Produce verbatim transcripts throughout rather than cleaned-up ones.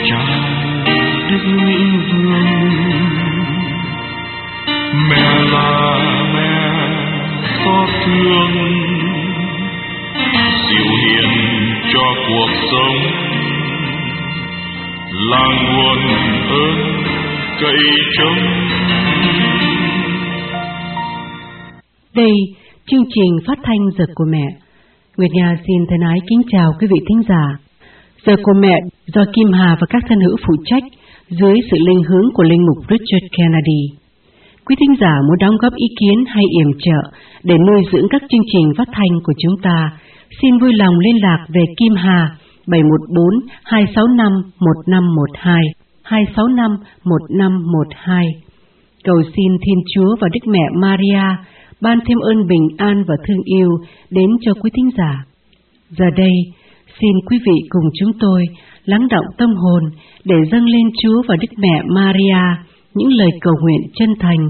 cha Đức Vĩnh Vương. Mẹ là mẹ xót thương, dịu hiền cho cuộc sống, là nguồn ơn cậy trông. Đây, chương trình phát thanh Giờ của Mẹ. Nguyệt Nga xin thân ái kính chào quý vị thính giả. Giờ của Mẹ do Kim Hà và các thân hữu phụ trách dưới sự linh hướng của linh mục Richard Kennedy. Quý thính giả muốn đóng góp ý kiến hay yểm trợ để nuôi dưỡng các chương trình phát thanh của chúng ta, xin vui lòng liên lạc về Kim Hà bảy một bốn hai sáu năm một năm một hai, hai sáu năm một năm một hai. Cầu xin Thiên Chúa và Đức Mẹ Maria ban thêm ơn bình an và thương yêu đến cho quý thính giả. Giờ đây, xin quý vị cùng chúng tôi lắng đọng tâm hồn để dâng lên Chúa và Đức Mẹ Maria những lời cầu nguyện chân thành.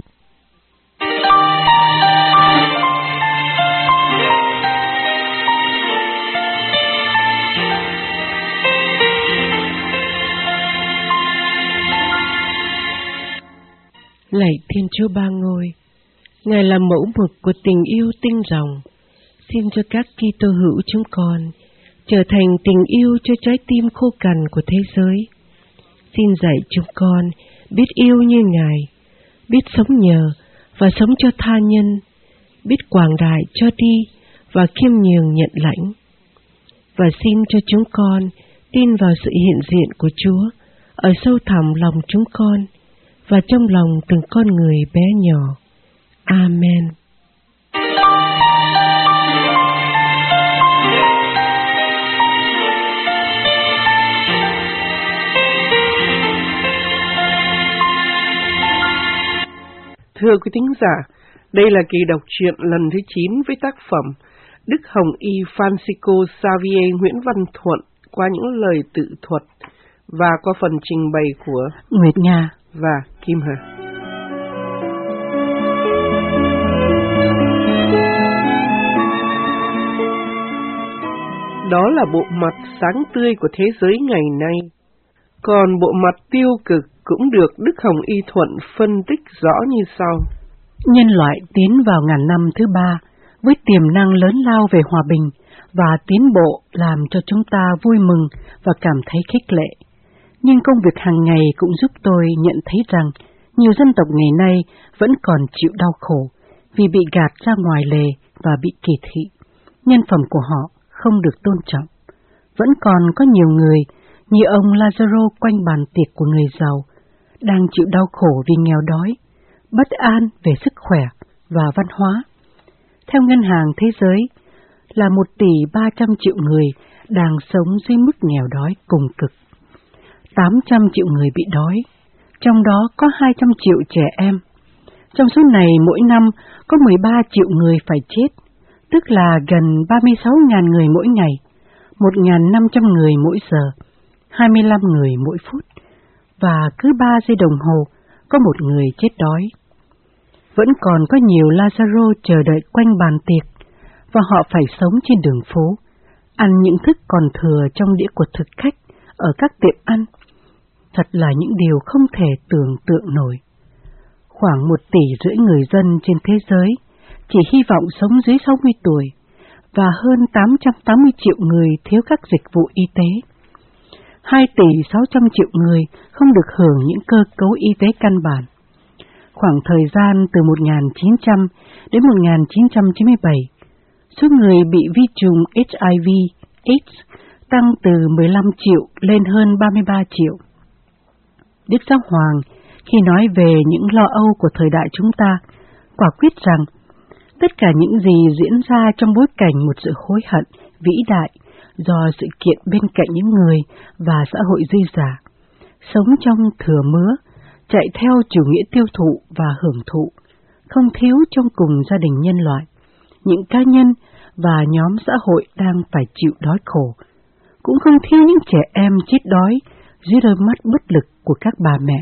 Lạy Thiên Chúa Ba Ngôi, Ngài là mẫu mực của tình yêu tinh ròng. Xin cho các Kitô hữu chúng con trở thành tình yêu cho trái tim khô cằn của thế giới. Xin dạy chúng con biết yêu như Ngài, biết sống nhờ và sống cho tha nhân, biết quảng đại cho đi và khiêm nhường nhận lãnh. Và xin cho chúng con tin vào sự hiện diện của Chúa ở sâu thẳm lòng chúng con và trong lòng từng con người bé nhỏ. Amen. Thưa quý thính giả, đây là kỳ đọc truyện lần thứ chín với tác phẩm Đức Hồng Y Francisco Xavier Nguyễn Văn Thuận qua những lời tự thuật và qua phần trình bày của Nguyệt Nga và Kim Hà. Đó là bộ mặt sáng tươi của thế giới ngày nay. Còn bộ mặt tiêu cực cũng được Đức Hồng Y Thuận phân tích rõ như sau. Nhân loại tiến vào ngàn năm thứ ba với tiềm năng lớn lao về hòa bình và tiến bộ làm cho chúng ta vui mừng và cảm thấy khích lệ. Nhưng công việc hàng ngày cũng giúp tôi nhận thấy rằng nhiều dân tộc ngày nay vẫn còn chịu đau khổ vì bị gạt ra ngoài lề và bị kỳ thị. Nhân phẩm của họ không được tôn trọng. Vẫn còn có nhiều người như ông Lazaro quanh bàn tiệc của người giàu đang chịu đau khổ vì nghèo đói, bất an về sức khỏe và văn hóa. Theo Ngân hàng Thế giới, là một tỷ ba trăm triệu người đang sống dưới mức nghèo đói cùng cực. tám trăm triệu người bị đói, trong đó có hai trăm triệu trẻ em. Trong số này mỗi năm có mười ba triệu người phải chết, tức là gần ba mươi sáu nghìn người mỗi ngày, một nghìn năm trăm người mỗi giờ, hai mươi lăm người mỗi phút, và cứ ba giây đồng hồ có một người chết đói. Vẫn còn có nhiều Lazaro chờ đợi quanh bàn tiệc, và họ phải sống trên đường phố, ăn những thức còn thừa trong đĩa của thực khách ở các tiệm ăn. Thật là những điều không thể tưởng tượng nổi. Khoảng một tỷ rưỡi người dân trên thế giới chỉ hy vọng sống dưới sáu mươi tuổi, và hơn tám trăm tám mươi triệu người thiếu các dịch vụ y tế. hai tỷ sáu trăm triệu người không được hưởng những cơ cấu y tế căn bản. Khoảng thời gian từ một nghìn chín trăm đến một nghìn chín trăm chín mươi bảy, số người bị vi trùng H I V AIDS tăng từ mười lăm triệu lên hơn ba mươi ba triệu. Đức Giáo Hoàng, khi nói về những lo âu của thời đại chúng ta, quả quyết rằng tất cả những gì diễn ra trong bối cảnh một sự hối hận vĩ đại do sự kiện bên cạnh những người và xã hội dư giả, sống trong thừa mứa, chạy theo chủ nghĩa tiêu thụ và hưởng thụ, không thiếu trong cùng gia đình nhân loại, những cá nhân và nhóm xã hội đang phải chịu đói khổ, cũng không thiếu những trẻ em chết đói dưới đôi mắt bất lực của các bà mẹ.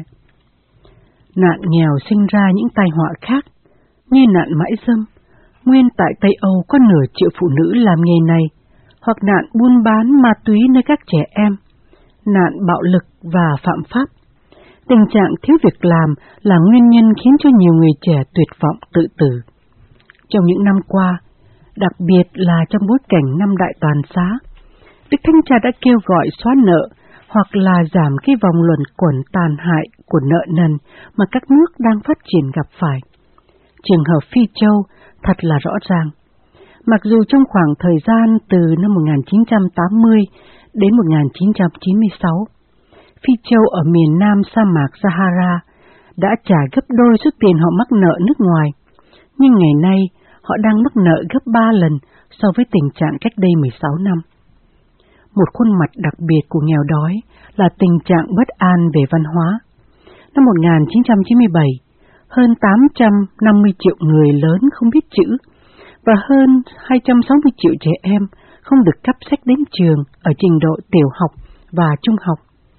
Nạn nghèo sinh ra những tai họa khác, như nạn mãi dâm. Nguyên tại Tây Âu có nửa triệu phụ nữ làm nghề này, hoặc nạn buôn bán ma túy nơi các trẻ em, nạn bạo lực và phạm pháp. Tình trạng thiếu việc làm là nguyên nhân khiến cho nhiều người trẻ tuyệt vọng tự tử. Trong những năm qua, đặc biệt là trong bối cảnh năm đại toàn xá, Đức Thánh Cha đã kêu gọi xóa nợ hoặc là giảm cái vòng luẩn quẩn tàn hại của nợ nần mà các nước đang phát triển gặp phải. Trường hợp Phi Châu thật là rõ ràng. Mặc dù trong khoảng thời gian từ năm một nghìn chín trăm tám mươi đến một nghìn chín trăm chín mươi sáu, Phi Châu ở miền nam sa mạc Sahara đã trả gấp đôi số tiền họ mắc nợ nước ngoài, nhưng ngày nay họ đang mắc nợ gấp ba lần so với tình trạng cách đây mười sáu năm. Một khuôn mặt đặc biệt của nghèo đói là tình trạng bất an về văn hóa. Năm một nghìn chín trăm chín mươi bảy, hơn tám trăm năm mươi triệu người lớn không biết chữ và hơn hai trăm sáu mươi triệu trẻ em không được cấp sách đến trường ở trình độ tiểu học và trung học.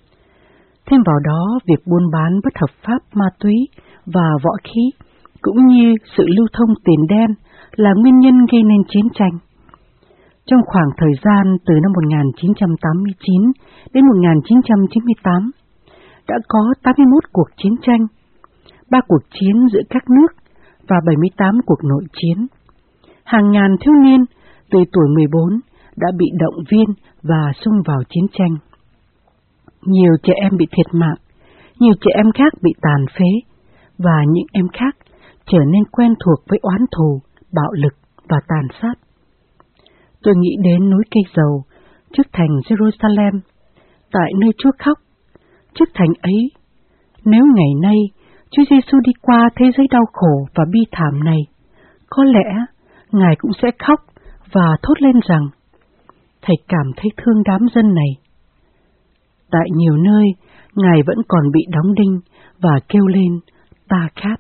Thêm vào đó, việc buôn bán bất hợp pháp ma túy và võ khí cũng như sự lưu thông tiền đen là nguyên nhân gây nên chiến tranh. Trong khoảng thời gian từ năm một nghìn chín trăm tám mươi chín đến một nghìn chín trăm chín mươi tám, đã có tám mươi mốt cuộc chiến tranh, ba cuộc chiến giữa các nước và bảy mươi tám cuộc nội chiến. Hàng ngàn thiếu niên từ tuổi mười bốn đã bị động viên và xung vào chiến tranh. Nhiều trẻ em bị thiệt mạng, nhiều trẻ em khác bị tàn phế, và những em khác trở nên quen thuộc với oán thù, bạo lực và tàn sát. Tôi nghĩ đến núi cây dầu trước thành Jerusalem, tại nơi Chúa khóc. Trước thành ấy, nếu ngày nay Chúa Giêsu đi qua thế giới đau khổ và bi thảm này, có lẽ Ngài cũng sẽ khóc và thốt lên rằng: Thầy cảm thấy thương đám dân này. Tại nhiều nơi, Ngài vẫn còn bị đóng đinh và kêu lên: Ta khát.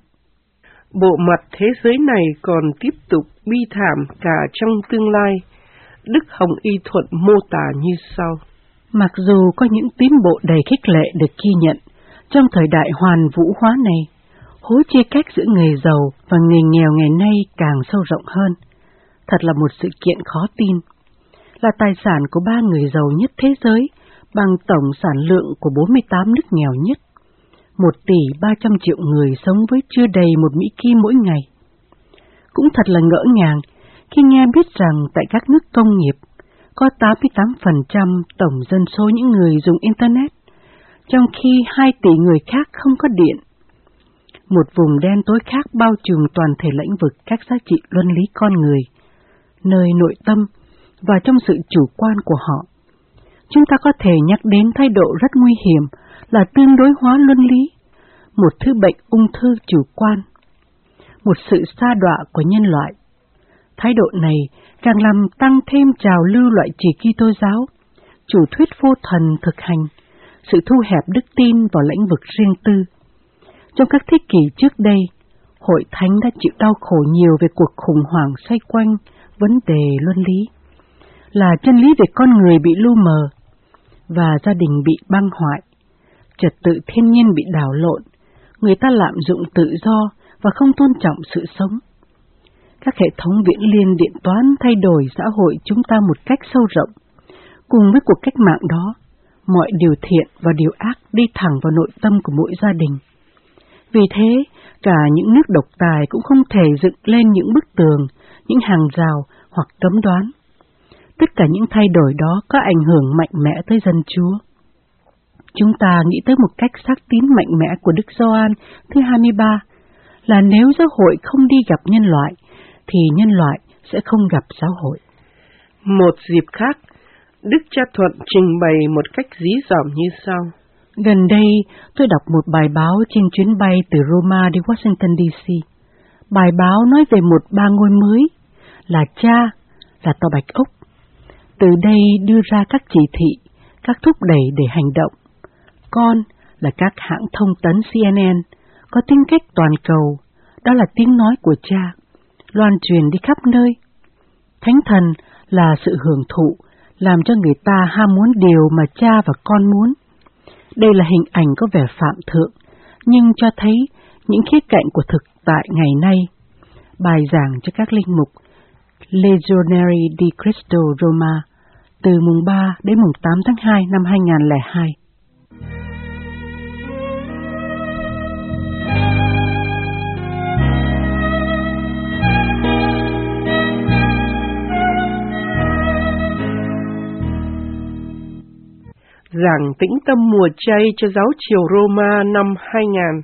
Bộ mặt thế giới này còn tiếp tục bi thảm cả trong tương lai. Đức Hồng Y Thuận mô tả như sau. Mặc dù có những tiến bộ đầy khích lệ được ghi nhận trong thời đại hoàn vũ hóa này, hối chia cách giữa người giàu và người nghèo ngày nay càng sâu rộng hơn. Thật là một sự kiện khó tin. Là tài sản của ba người giàu nhất thế giới bằng tổng sản lượng của bốn mươi tám nước nghèo nhất. Một tỷ ba trăm triệu người sống với chưa đầy một Mỹ Kim mỗi ngày. Cũng thật là ngỡ ngàng khi nghe biết rằng tại các nước công nghiệp có tám mươi tám phần trăm tổng dân số những người dùng Internet, trong khi hai tỷ người khác không có điện. Một vùng đen tối khác bao trùm toàn thể lĩnh vực các giá trị luân lý con người, nơi nội tâm và trong sự chủ quan của họ. Chúng ta có thể nhắc đến thái độ rất nguy hiểm là tương đối hóa luân lý, một thứ bệnh ung thư chủ quan, một sự sa đọa của nhân loại. Thái độ này càng làm tăng thêm trào lưu loại trì Kitô giáo, chủ thuyết vô thần thực hành, sự thu hẹp đức tin vào lĩnh vực riêng tư. Trong các thế kỷ trước đây, Hội Thánh đã chịu đau khổ nhiều về cuộc khủng hoảng xoay quanh vấn đề luân lý, là chân lý về con người bị lu mờ và gia đình bị băng hoại, trật tự thiên nhiên bị đảo lộn, người ta lạm dụng tự do và không tôn trọng sự sống. Các hệ thống viễn liên điện toán thay đổi xã hội chúng ta một cách sâu rộng. Cùng với cuộc cách mạng đó, mọi điều thiện và điều ác đi thẳng vào nội tâm của mỗi gia đình. Vì thế, cả những nước độc tài cũng không thể dựng lên những bức tường, những hàng rào hoặc cấm đoán. Tất cả những thay đổi đó có ảnh hưởng mạnh mẽ tới dân Chúa. Chúng ta nghĩ tới một cách xác tín mạnh mẽ của Đức Gioan thứ hai mươi ba là nếu giáo hội không đi gặp nhân loại, thì nhân loại sẽ không gặp giáo hội. Một dịp khác, Đức Cha Thuận trình bày một cách dí dỏm như sau. Gần đây, tôi đọc một bài báo trên chuyến bay từ Roma đi Washington đê xê. Bài báo nói về một ba ngôi mới, là Cha, là Tòa Bạch Ốc. Từ đây đưa ra các chỉ thị, các thúc đẩy để hành động. Con là các hãng thông tấn xê en en, có tính cách toàn cầu, đó là tiếng nói của Cha, loan truyền đi khắp nơi. Thánh Thần là sự hưởng thụ, làm cho người ta ham muốn điều mà Cha và Con muốn. Đây là hình ảnh có vẻ phạm thượng, nhưng cho thấy những khía cạnh của thực tại ngày nay. Bài giảng cho các linh mục Legionary di Cristo Roma từ mùng ba đến mùng tám tháng hai năm hai nghìn không trăm lẻ hai. Giảng tĩnh tâm mùa chay cho giáo triều Roma năm hai nghìn.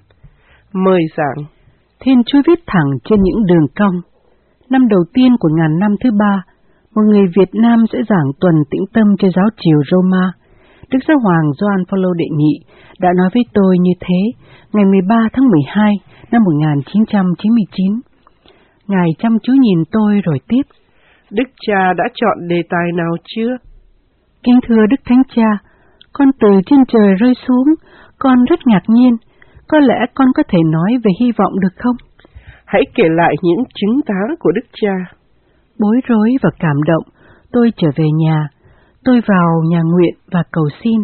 Mời giảng. Thiên Chúa viết thẳng trên những đường cong. Năm đầu tiên của ngàn năm thứ ba, một người Việt Nam sẽ giảng tuần tĩnh tâm cho giáo triều Roma. Đức Giáo Hoàng Gioan Phaolô đệ nhị đã nói với tôi như thế ngày mười ba tháng mười hai năm một nghìn chín trăm chín mươi chín. Ngài chăm chú nhìn tôi rồi tiếp. Đức cha đã chọn đề tài nào chưa? Kính thưa Đức Thánh Cha, con từ trên trời rơi xuống, con rất ngạc nhiên. Có lẽ con có thể nói về hy vọng được không? Hãy kể lại những chứng tá của Đức cha. Bối rối và cảm động, tôi trở về nhà. Tôi vào nhà nguyện và cầu xin.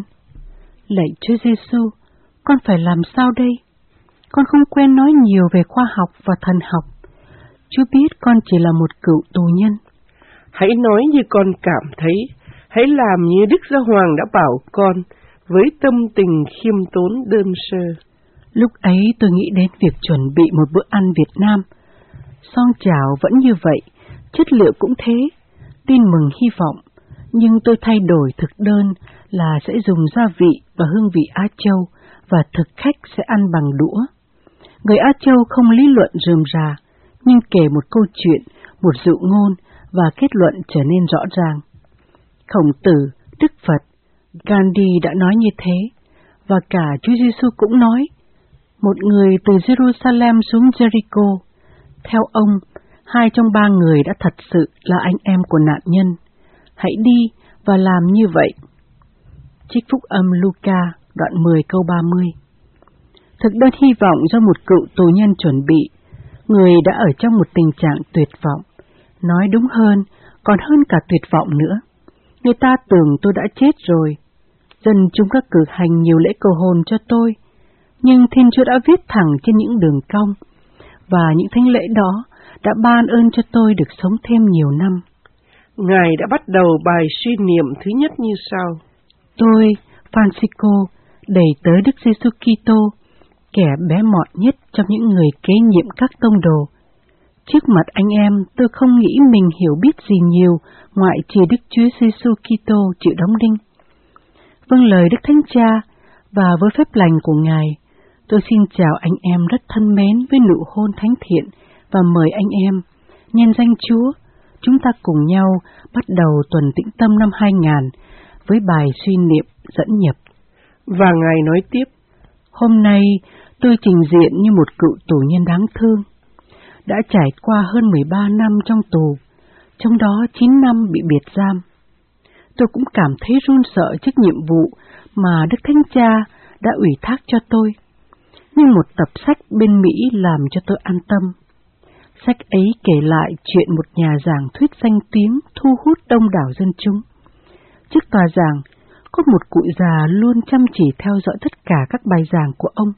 Lạy Chúa Giêsu, con phải làm sao đây? Con không quen nói nhiều về khoa học và thần học. Chúa biết con chỉ là một cựu tù nhân. Hãy nói như con cảm thấy. Hãy làm như Đức Giáo Hoàng đã bảo con, với tâm tình khiêm tốn đơn sơ. Lúc ấy tôi nghĩ đến việc chuẩn bị một bữa ăn Việt Nam. Song chảo vẫn như vậy, chất liệu cũng thế, tin mừng hy vọng, nhưng tôi thay đổi thực đơn là sẽ dùng gia vị và hương vị Á Châu, và thực khách sẽ ăn bằng đũa. Người Á Châu không lý luận rườm rà, nhưng kể một câu chuyện, một dụ ngôn, và kết luận trở nên rõ ràng. Khổng Tử, Đức Phật, Gandhi đã nói như thế, và cả Chúa Giêsu cũng nói. Một người từ Jerusalem xuống Jericho. Theo ông, hai trong ba người đã thật sự là anh em của nạn nhân. Hãy đi và làm như vậy. Trích phúc âm Luca, đoạn mười câu ba mươi. Thực đơn hy vọng do một cựu tù nhân chuẩn bị, người đã ở trong một tình trạng tuyệt vọng. Nói đúng hơn, còn hơn cả tuyệt vọng nữa. Người ta tưởng tôi đã chết rồi. Dân chúng các cử hành nhiều lễ cầu hôn cho tôi, nhưng Thiên Chúa đã viết thẳng trên những đường cong, và những thánh lễ đó đã ban ơn cho tôi được sống thêm nhiều năm. Ngài đã bắt đầu bài suy niệm thứ nhất như sau. Tôi, Francisco, đầy tớ Đức Giêsu Kitô, kẻ bé mọn nhất trong những người kế nhiệm các tông đồ. Trước mặt anh em, tôi không nghĩ mình hiểu biết gì nhiều, ngoại trừ Đức Chúa Giêsu Kitô chịu đóng đinh. Vâng lời Đức Thánh Cha, và với phép lành của Ngài, tôi xin chào anh em rất thân mến với nụ hôn thánh thiện, và mời anh em, nhân danh Chúa, chúng ta cùng nhau bắt đầu tuần tĩnh tâm năm hai nghìn với bài suy niệm dẫn nhập. Và Ngài nói tiếp. Hôm nay tôi trình diện như một cựu tù nhân đáng thương, đã trải qua hơn mười ba năm trong tù, trong đó chín năm bị biệt giam. Tôi cũng cảm thấy run sợ trước nhiệm vụ mà Đức Thánh Cha đã ủy thác cho tôi, nhưng một tập sách bên Mỹ làm cho tôi an tâm. Sách ấy kể lại chuyện một nhà giảng thuyết danh tiếng thu hút đông đảo dân chúng. Trước tòa giảng, có một cụ già luôn chăm chỉ theo dõi tất cả các bài giảng của ông.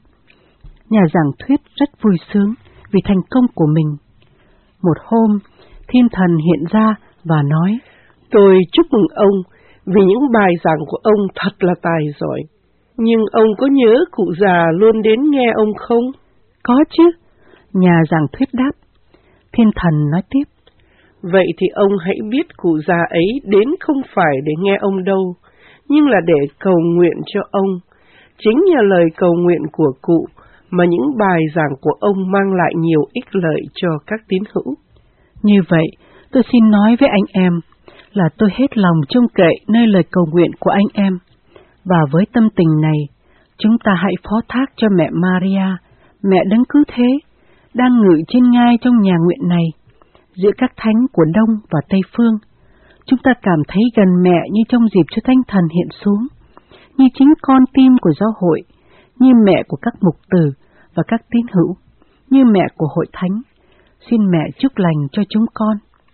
Nhà giảng thuyết rất vui sướng vì thành công của mình. Một hôm, thiên thần hiện ra và nói, tôi chúc mừng ông vì những bài giảng của ông thật là tài giỏi. Nhưng ông có nhớ cụ già luôn đến nghe ông không? Có chứ, nhà giảng thuyết đáp. Thiên thần nói tiếp. Vậy thì ông hãy biết cụ già ấy đến không phải để nghe ông đâu, nhưng là để cầu nguyện cho ông. Chính nhờ lời cầu nguyện của cụ mà những bài giảng của ông mang lại nhiều ích lợi cho các tín hữu. Như vậy, tôi xin nói với anh em là tôi hết lòng trông cậy nơi lời cầu nguyện của anh em. Và với tâm tình này, chúng ta hãy phó thác cho mẹ Maria, mẹ đấng cứu thế, đang ngự trên ngai trong nhà nguyện này, giữa các thánh của Đông và Tây Phương. Chúng ta cảm thấy gần mẹ như trong dịp cho Thánh Thần hiện xuống, như chính con tim của giáo hội, như mẹ của các mục tử và các tín hữu, như mẹ của hội thánh. Xin mẹ chúc lành cho chúng con.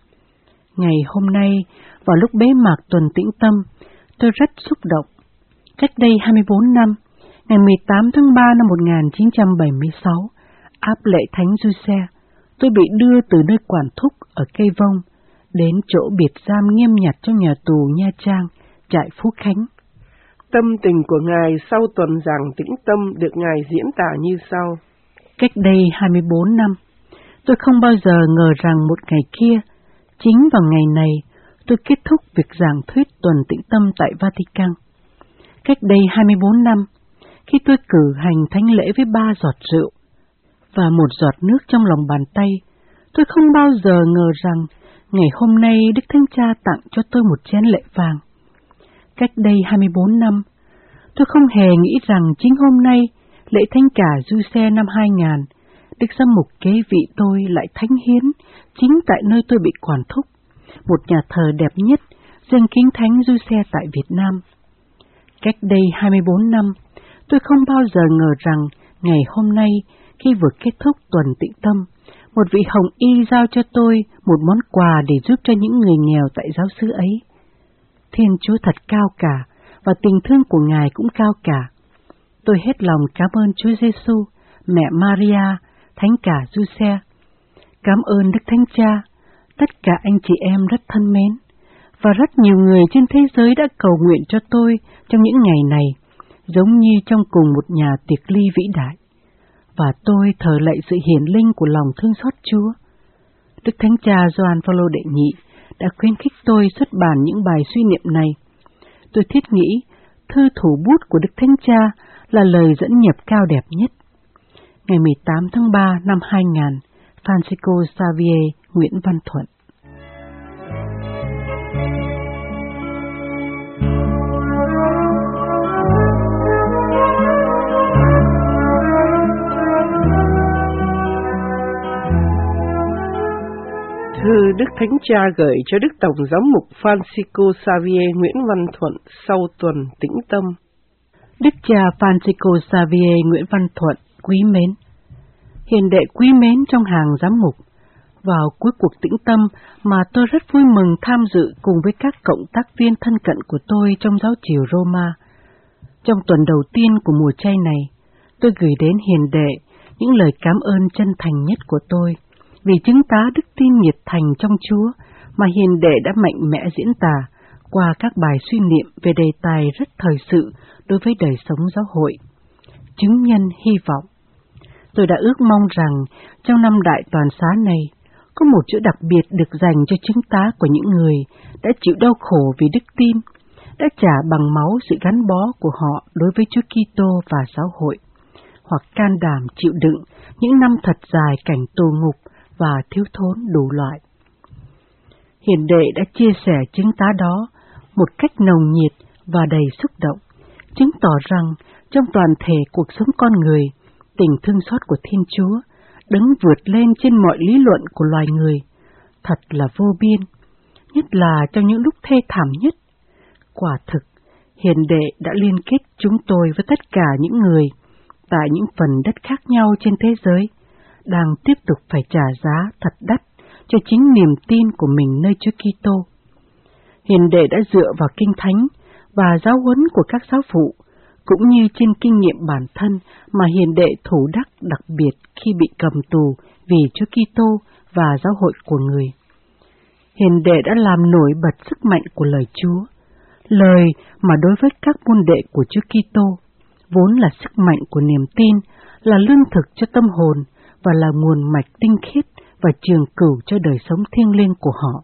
Ngày hôm nay, vào lúc bế mạc tuần tĩnh tâm, tôi rất xúc động. Cách đây hai mươi bốn năm, ngày mười tám tháng ba năm một nghìn chín trăm bảy mươi sáu, áp lễ Thánh Giuse, tôi bị đưa từ nơi quản thúc ở Cây Vông đến chỗ biệt giam nghiêm nhặt trong nhà tù Nha Trang, trại Phú Khánh. Tâm tình của Ngài sau tuần giảng tĩnh tâm được Ngài diễn tả như sau. Cách đây hai mươi bốn năm, tôi không bao giờ ngờ rằng một ngày kia, chính vào ngày này, tôi kết thúc việc giảng thuyết tuần tĩnh tâm tại Vatican. Cách đây hai mươi bốn năm, khi tôi cử hành thánh lễ với ba giọt rượu và một giọt nước trong lòng bàn tay, tôi không bao giờ ngờ rằng ngày hôm nay Đức Thánh Cha tặng cho tôi một chén lệ vàng. Cách đây hai mươi bốn năm, tôi không hề nghĩ rằng chính hôm nay, lễ Thánh Cả Giuse năm hai nghìn, Đức Giám mục kế vị tôi lại thánh hiến chính tại nơi tôi bị quản thúc, một nhà thờ đẹp nhất dâng kính Thánh Giuse tại Việt Nam. Cách đây hai mươi bốn năm, tôi không bao giờ ngờ rằng ngày hôm nay, khi vừa kết thúc tuần tĩnh tâm, một vị hồng y giao cho tôi một món quà để giúp cho những người nghèo tại giáo xứ ấy. Thiên Chúa thật cao cả, và tình thương của Ngài cũng cao cả. Tôi hết lòng cảm ơn Chúa Giêsu, Mẹ Maria, Thánh Cả Giuse. Cảm ơn Đức Thánh Cha, tất cả anh chị em rất thân mến, và rất nhiều người trên thế giới đã cầu nguyện cho tôi trong những ngày này, giống như trong cùng một nhà tiệc ly vĩ đại. Và tôi thờ lạy sự hiển linh của lòng thương xót Chúa. Đức Thánh Cha Gioan Phaolô đệ nhị đã khuyến khích tôi xuất bản những bài suy niệm này. Tôi thiết nghĩ thư thủ bút của Đức Thánh Cha là lời dẫn nhập cao đẹp nhất. Ngày mười tám tháng ba năm hai nghìn, Francisco Xavier, Nguyễn Văn Thuận. Thư Đức Thánh Cha gửi cho Đức Tổng Giám mục Francisco Xavier Nguyễn Văn Thuận sau tuần tĩnh tâm. Đức cha Francisco Xavier Nguyễn Văn Thuận quý mến, hiền đệ quý mến trong hàng giám mục, vào cuối cuộc tĩnh tâm mà tôi rất vui mừng tham dự cùng với các cộng tác viên thân cận của tôi trong giáo triều Roma. Trong tuần đầu tiên của mùa chay này, tôi gửi đến hiền đệ những lời cảm ơn chân thành nhất của tôi, vì chứng tá đức tin nhiệt thành trong Chúa mà hiền đệ đã mạnh mẽ diễn tả qua các bài suy niệm về đề tài rất thời sự đối với đời sống giáo hội. Chứng nhân hy vọng. Tôi đã ước mong rằng trong năm đại toàn xá này, có một chỗ đặc biệt được dành cho chứng tá của những người đã chịu đau khổ vì đức tin, đã trả bằng máu sự gắn bó của họ đối với Chúa Kitô và giáo hội, hoặc can đảm chịu đựng những năm thật dài cảnh tù ngục và thiếu thốn đủ loại. Hiền đệ đã chia sẻ chứng tá đó một cách nồng nhiệt và đầy xúc động, chứng tỏ rằng trong toàn thể cuộc sống con người, tình thương xót của Thiên Chúa đứng vượt lên trên mọi lý luận của loài người, thật là vô biên, nhất là trong những lúc thê thảm nhất. Quả thực, hiền đệ đã liên kết chúng tôi với tất cả những người tại những phần đất khác nhau trên thế giới, đang tiếp tục phải trả giá thật đắt cho chính niềm tin của mình nơi Chúa Kitô. Hiền đệ đã dựa vào Kinh Thánh và giáo huấn của các giáo phụ, cũng như trên kinh nghiệm bản thân mà hiền đệ thủ đắc đặc biệt khi bị cầm tù vì Chúa Kitô và giáo hội của người. Hiền đệ đã làm nổi bật sức mạnh của lời Chúa, lời mà đối với các môn đệ của Chúa Kitô vốn là sức mạnh của niềm tin, là lương thực cho tâm hồn và là nguồn mạch tinh khiết và trường cửu cho đời sống thiêng liêng của họ.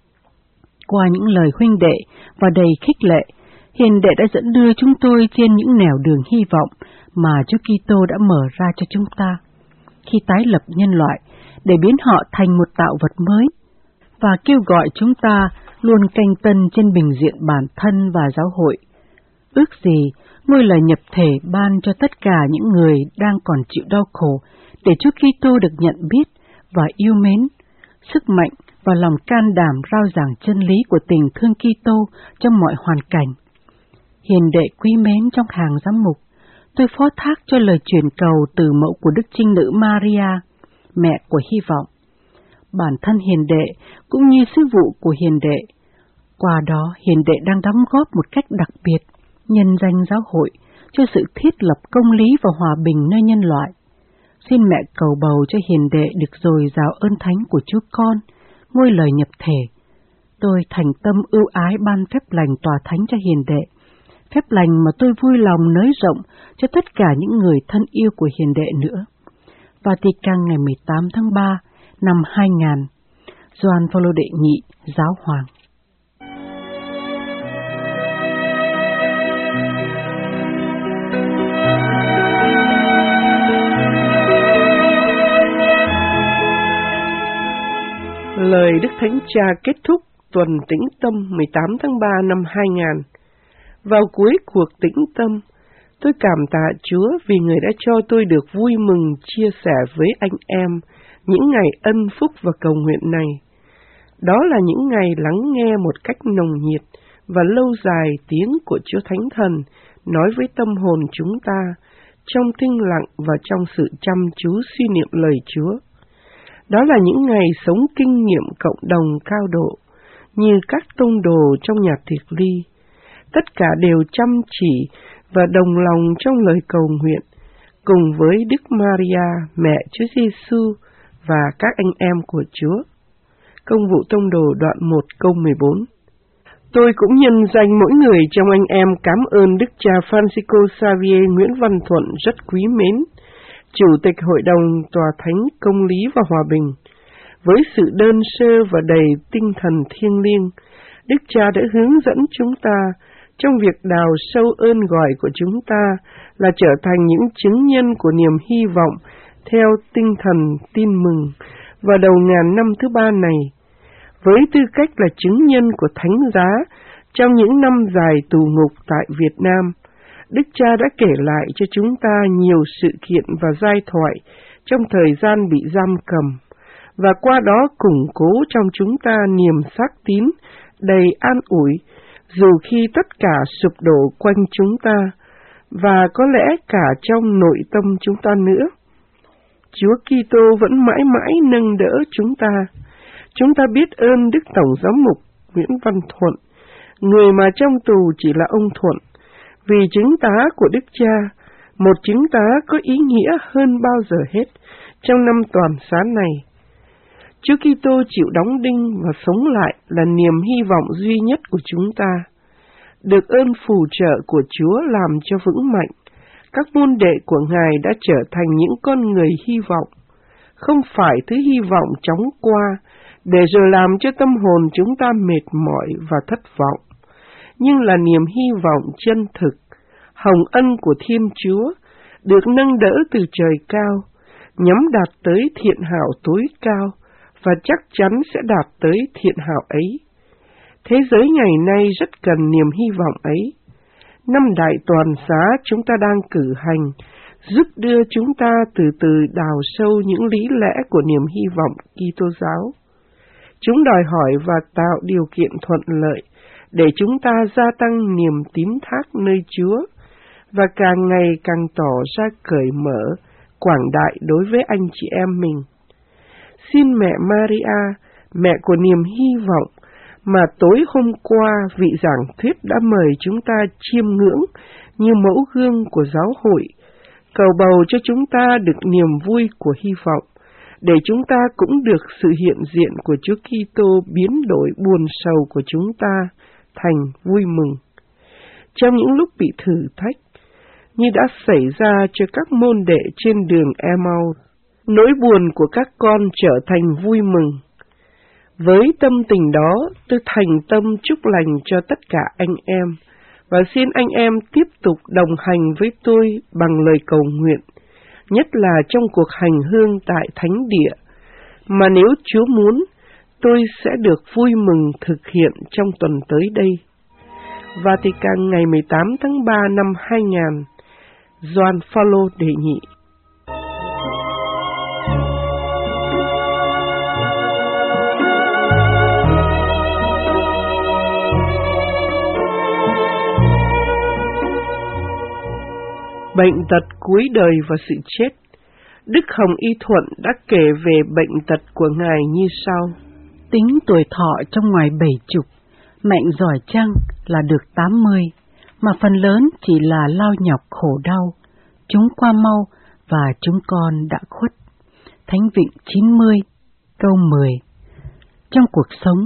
Qua những lời huynh đệ và đầy khích lệ, hiền đệ đã dẫn đưa chúng tôi trên những nẻo đường hy vọng mà Chúa Kitô đã mở ra cho chúng ta, khi tái lập nhân loại để biến họ thành một tạo vật mới, và kêu gọi chúng ta luôn canh tân trên bình diện bản thân và giáo hội. Ước gì ngôi lời nhập thể ban cho tất cả những người đang còn chịu đau khổ, để Chúa Kitô được nhận biết và yêu mến, sức mạnh và lòng can đảm rao giảng chân lý của tình thương Kitô trong mọi hoàn cảnh. Hiền đệ quý mến trong hàng giám mục, tôi phó thác cho lời truyền cầu từ mẫu của Đức Trinh Nữ Maria, mẹ của hy vọng. Bản thân hiền đệ cũng như sứ vụ của hiền đệ, qua đó hiền đệ đang đóng góp một cách đặc biệt nhân danh giáo hội cho sự thiết lập công lý và hòa bình nơi nhân loại. Xin mẹ cầu bầu cho hiền đệ được dồi dào ơn thánh của Chúa Con, ngôi lời nhập thể, tôi thành tâm ưu ái ban phép lành tòa thánh cho hiền đệ, phép lành mà tôi vui lòng nới rộng cho tất cả những người thân yêu của hiền đệ nữa. Vatican ngày mười tám tháng ba năm hai nghìn. Gioan Phaolô đệ nhị, Giáo hoàng. Lời Đức Thánh Cha kết thúc tuần tĩnh tâm mười tám tháng ba năm hai nghìn. Vào cuối cuộc tĩnh tâm, tôi cảm tạ Chúa vì Người đã cho tôi được vui mừng chia sẻ với anh em những ngày ân phúc và cầu nguyện này. Đó là những ngày lắng nghe một cách nồng nhiệt và lâu dài tiếng của Chúa Thánh Thần nói với tâm hồn chúng ta trong thinh lặng và trong sự chăm chú suy niệm lời Chúa. Đó là những ngày sống kinh nghiệm cộng đồng cao độ, như các tông đồ trong nhà tiệc ly. Tất cả đều chăm chỉ và đồng lòng trong lời cầu nguyện, cùng với Đức Maria, mẹ Chúa Giêsu và các anh em của Chúa. Công vụ tông đồ đoạn một câu mười bốn. Tôi cũng nhân danh mỗi người trong anh em cảm ơn Đức cha Francisco Xavier Nguyễn Văn Thuận rất quý mến, Chủ tịch Hội đồng Tòa Thánh Công lý và Hòa bình. Với sự đơn sơ và đầy tinh thần thiêng liêng, Đức cha đã hướng dẫn chúng ta trong việc đào sâu ơn gọi của chúng ta là trở thành những chứng nhân của niềm hy vọng theo tinh thần tin mừng vào đầu ngàn năm thứ ba này. Với tư cách là chứng nhân của Thánh giá trong những năm dài tù ngục tại Việt Nam, Đức cha đã kể lại cho chúng ta nhiều sự kiện và giai thoại trong thời gian bị giam cầm, và qua đó củng cố trong chúng ta niềm xác tín đầy an ủi, dù khi tất cả sụp đổ quanh chúng ta, và có lẽ cả trong nội tâm chúng ta nữa. Chúa Kitô vẫn mãi mãi nâng đỡ chúng ta. Chúng ta biết ơn Đức Tổng Giám mục Nguyễn Văn Thuận, người mà trong tù chỉ là ông Thuận, vì chứng tá của Đức Cha, một chứng tá có ý nghĩa hơn bao giờ hết trong năm toàn xá này. Chúa Kitô chịu đóng đinh và sống lại là niềm hy vọng duy nhất của chúng ta. Được ơn phù trợ của Chúa làm cho vững mạnh, các môn đệ của Ngài đã trở thành những con người hy vọng, không phải thứ hy vọng chóng qua, để rồi làm cho tâm hồn chúng ta mệt mỏi và thất vọng, nhưng là niềm hy vọng chân thực, hồng ân của Thiên Chúa, được nâng đỡ từ trời cao, nhắm đạt tới thiện hảo tối cao, và chắc chắn sẽ đạt tới thiện hảo ấy. Thế giới ngày nay rất cần niềm hy vọng ấy. Năm đại toàn xá chúng ta đang cử hành, giúp đưa chúng ta từ từ đào sâu những lý lẽ của niềm hy vọng Kitô giáo. Chúng đòi hỏi và tạo điều kiện thuận lợi để chúng ta gia tăng niềm tín thác nơi Chúa, và càng ngày càng tỏ ra cởi mở, quảng đại đối với anh chị em mình. Xin mẹ Maria, mẹ của niềm hy vọng, mà tối hôm qua vị giảng thuyết đã mời chúng ta chiêm ngưỡng như mẫu gương của giáo hội, cầu bầu cho chúng ta được niềm vui của hy vọng, để chúng ta cũng được sự hiện diện của Chúa Kitô biến đổi buồn sầu của chúng ta thành vui mừng. Trong những lúc bị thử thách, như đã xảy ra cho các môn đệ trên đường Emmaus, nỗi buồn của các con trở thành vui mừng. Với tâm tình đó, tôi thành tâm chúc lành cho tất cả anh em, và xin anh em tiếp tục đồng hành với tôi bằng lời cầu nguyện, nhất là trong cuộc hành hương tại Thánh Địa, mà nếu Chúa muốn, tôi sẽ được vui mừng thực hiện trong tuần tới đây. Vatican ngày mười tám tháng ba năm hai nghìn. Gioan Phaolô đệ nhị. Bệnh tật cuối đời và sự chết. Đức Hồng Y Thuận đã kể về bệnh tật của Ngài như sau. Tính tuổi thọ trong ngoài bảy chục, mạnh giỏi chăng là được tám mươi, mà phần lớn chỉ là lao nhọc khổ đau. Chúng qua mau và chúng con đã khuất. Thánh Vịnh chín mươi, câu mười. Trong cuộc sống,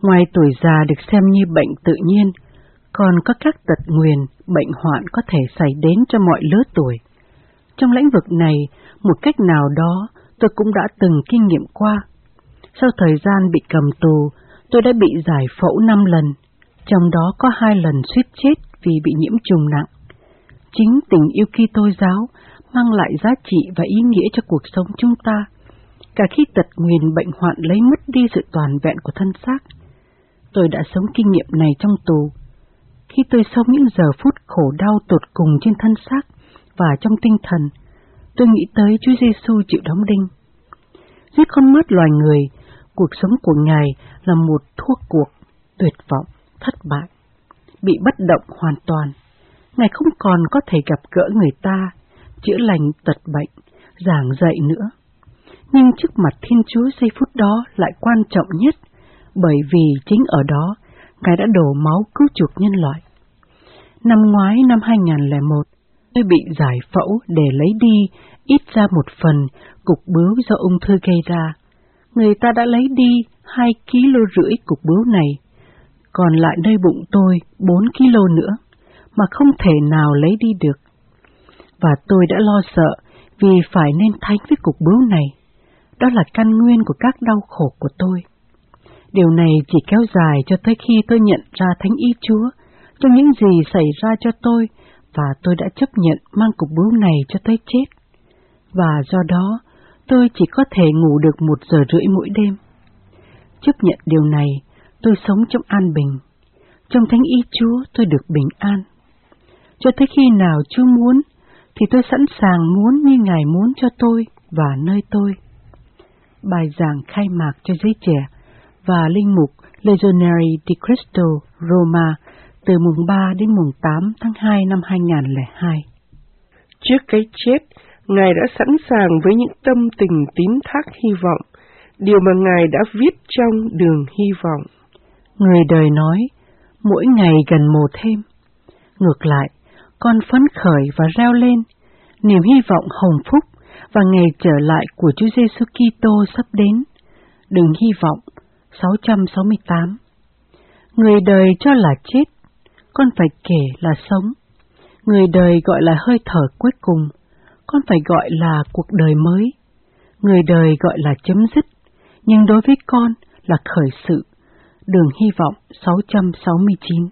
Ngoài tuổi già được xem như bệnh tự nhiên, còn có các tật nguyền, bệnh hoạn có thể xảy đến cho mọi lứa tuổi. Trong lĩnh vực này, một cách nào đó tôi cũng đã từng kinh nghiệm qua. Sau thời gian bị cầm tù, tôi đã bị giải phẫu năm lần, trong đó có hai lần suýt chết vì bị nhiễm trùng nặng. Chính tình yêu Kitô giáo mang lại giá trị và ý nghĩa cho cuộc sống chúng ta, cả khi tật nguyền bệnh hoạn lấy mất đi sự toàn vẹn của thân xác. Tôi đã sống kinh nghiệm này trong tù. Khi tôi sống những giờ phút khổ đau tột cùng trên thân xác và trong tinh thần, tôi nghĩ tới Chúa Giêsu chịu đóng đinh. Dưới con mắt loài người, cuộc sống của Ngài là một thua cuộc, tuyệt vọng, thất bại, bị bất động hoàn toàn. Ngài không còn có thể gặp gỡ người ta, chữa lành tật bệnh, giảng dạy nữa. Nhưng trước mặt Thiên Chúa giây phút đó lại quan trọng nhất, bởi vì chính ở đó, Ngài đã đổ máu cứu chuộc nhân loại. Năm ngoái năm hai nghìn lẻ một, tôi bị giải phẫu để lấy đi ít ra một phần cục bướu do ung thư gây ra. Người ta đã lấy đi hai ki lô rưỡi cục bướu này, còn lại nơi bụng tôi bốn ki lô nữa, mà không thể nào lấy đi được. Và tôi đã lo sợ vì phải nên thánh với cục bướu này. Đó là căn nguyên của các đau khổ của tôi. Điều này chỉ kéo dài cho tới khi tôi nhận ra thánh ý Chúa trong những gì xảy ra cho tôi, và tôi đã chấp nhận mang cục bướu này cho tới chết. Và do đó, tôi chỉ có thể ngủ được một giờ rưỡi mỗi đêm. Chấp nhận điều này, tôi sống trong an bình. Trong thánh ý Chúa tôi được bình an. Cho tới khi nào Chúa muốn, thì tôi sẵn sàng muốn như Ngài muốn cho tôi và nơi tôi. Bài giảng khai mạc cho giới trẻ và linh mục Legionary di Cristo Roma từ mùng ba đến mùng tám tháng hai năm hai nghìn lẻ hai. Trước cái chết, Ngài đã sẵn sàng với những tâm tình tín thác hy vọng, điều mà Ngài đã viết trong Đường Hy vọng. Người đời nói, mỗi ngày gần mồ thêm. Ngược lại, con phấn khởi và reo lên, niềm hy vọng hồng phúc và ngày trở lại của Chúa Giêsu Kitô sắp đến. Đường Hy vọng sáu trăm sáu mươi tám. Người đời cho là chết, con phải kể là sống. Người đời gọi là hơi thở cuối cùng, con phải gọi là cuộc đời mới. Người đời gọi là chấm dứt, nhưng đối với con là khởi sự. Đường Hy vọng sáu trăm sáu mươi chín.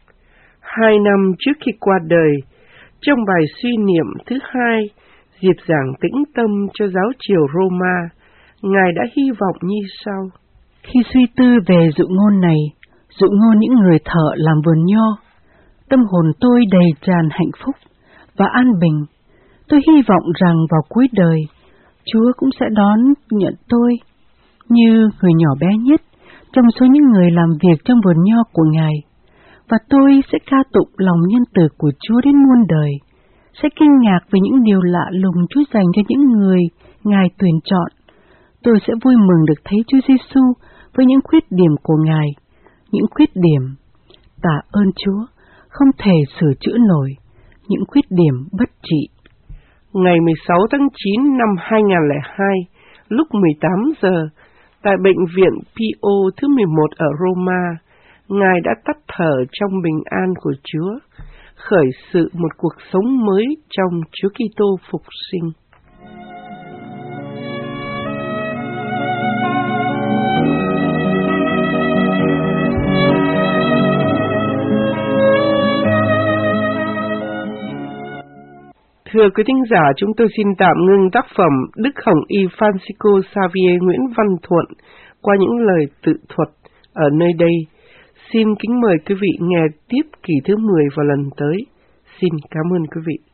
Hai năm trước khi qua đời, trong bài suy niệm thứ hai, dịp giảng tĩnh tâm cho giáo triều Roma, Ngài đã hy vọng như sau. Khi suy tư về dụ ngôn này, dụ ngôn những người thợ làm vườn nho, tâm hồn tôi đầy tràn hạnh phúc và an bình. Tôi hy vọng rằng vào cuối đời, Chúa cũng sẽ đón nhận tôi như người nhỏ bé nhất trong số những người làm việc trong vườn nho của Ngài, và tôi sẽ ca tụng lòng nhân từ của Chúa đến muôn đời, sẽ kinh ngạc về những điều lạ lùng Chúa dành cho những người Ngài tuyển chọn. Tôi sẽ vui mừng được thấy Chúa Giêsu với những khuyết điểm của Ngài, những khuyết điểm, tạ ơn Chúa, không thể sửa chữa nổi, những khuyết điểm bất trị. Ngày mười sáu tháng chín năm hai nghìn lẻ hai, lúc mười tám giờ, tại bệnh viện Pio thứ mười một ở Roma, Ngài đã tắt thở trong bình an của Chúa, khởi sự một cuộc sống mới trong Chúa Kitô phục sinh. Thưa quý thính giả, chúng tôi xin tạm ngưng tác phẩm Đức Hồng Y Francisco Xavier Nguyễn Văn Thuận qua những lời tự thuật ở nơi đây. Xin kính mời quý vị nghe tiếp kỳ thứ mười vào lần tới. Xin cảm ơn quý vị.